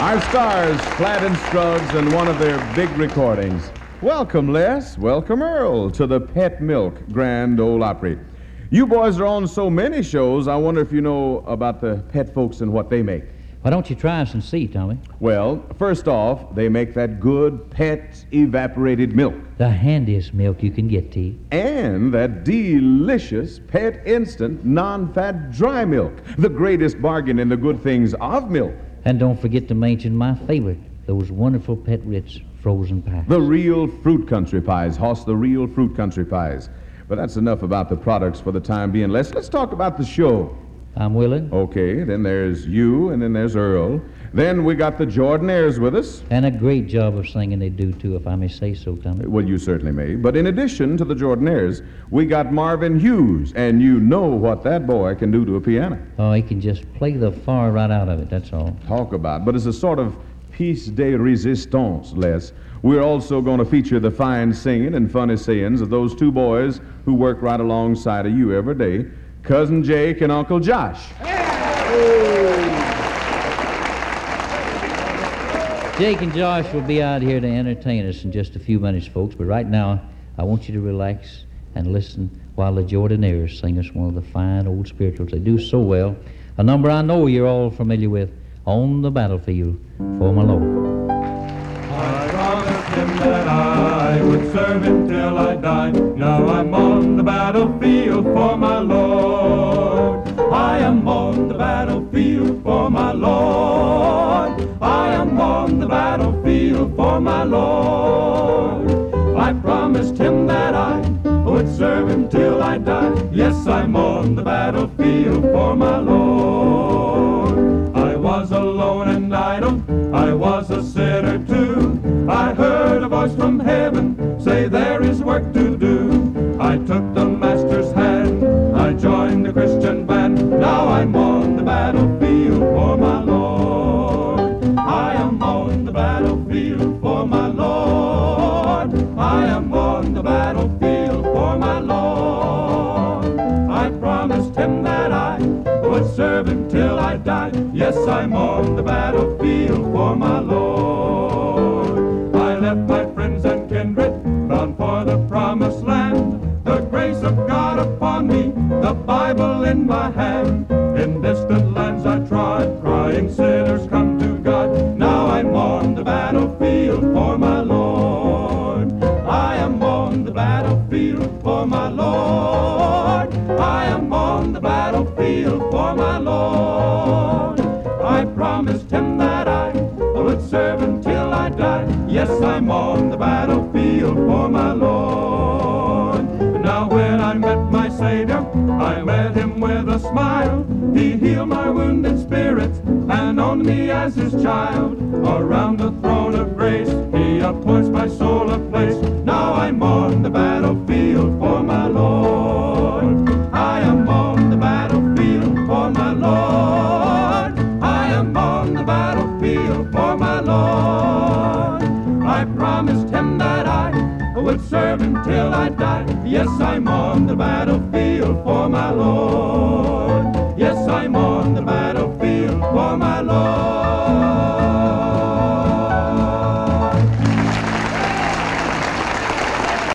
Our stars, Platt and Scruggs, and one of their big recordings. Welcome, Les. Welcome, Earl, to the Pet Milk Grand Ole Opry. You boys are on so many shows, I wonder if you know about the pet folks and what they make. Why don't you try us and see, Tommy? Well, first off, they make that good pet evaporated milk. The handiest milk you can get, T. And that delicious pet instant non-fat dry milk. The greatest bargain in the good things of milk. And don't forget to mention my favorite, those wonderful Pet Ritz frozen pies. The real fruit country pies, Hoss, the real fruit country pies. But that's enough about the products for the time being. Let's talk about the show. I'm willing. Okay, then there's you, and then there's Earl. Then we got the Jordanaires with us. And a great job of singing they do, too, if I may say so, Tommy. Well, you certainly may. But in addition to the Jordanaires, we got Marvin Hughes, and you know what that boy can do to a piano. Oh, he can just play the far right out of it, that's all. Talk about. But as a sort of piece de resistance, Les, we're also going to feature the fine singing and funny sayings of those two boys who work right alongside of you every day, Cousin Jake and Uncle Josh. Jake and Josh will be out here to entertain us in just a few minutes, folks. But right now, I want you to relax and listen while the Jordanaires sing us one of the fine old spirituals. They do so well. A number I know you're all familiar with, On the Battlefield for My Lord. I promised him that I would serve him till I died. Now I'm on the battlefield for my Lord. I am on the battlefield for my Lord. I am on the battlefield for my Lord. I promised him that I would serve him till I died. Yes, I'm on the battlefield for my Lord. I was alone and idle, I was a sinner too. I heard a voice from heaven say there is work to do. I took the master's hand, I joined the Christian band. Now I'm on the battlefield for my Lord. I am on the battlefield for my Lord. I am on the battlefield for my Lord. I promised him that I would serve him till I died. Yes, I'm on the battlefield for my Lord. I left my friends and kindred, bound for the promised land. The grace of God upon me, the Bible in my hand. In distant lands I trod, crying sinners come to God. Now I'm on the battlefield for my Lord. I am on the battlefield for my Lord. I am on the battlefield for my Lord. I promised him that I would serve him till I died. Yes, I'm on the battlefield for my Lord. Now when I met my Savior, I met him with a smile. He healed my wounded spirits and owned me as his child. Around the throne of grace, he appoints my soul a place. Now I'm on the battlefield for my Lord. I am on the battlefield for my Lord. I am on the battlefield for my Lord. I promised him that I would serve him till I died. Yes, I'm on the battlefield for my Lord.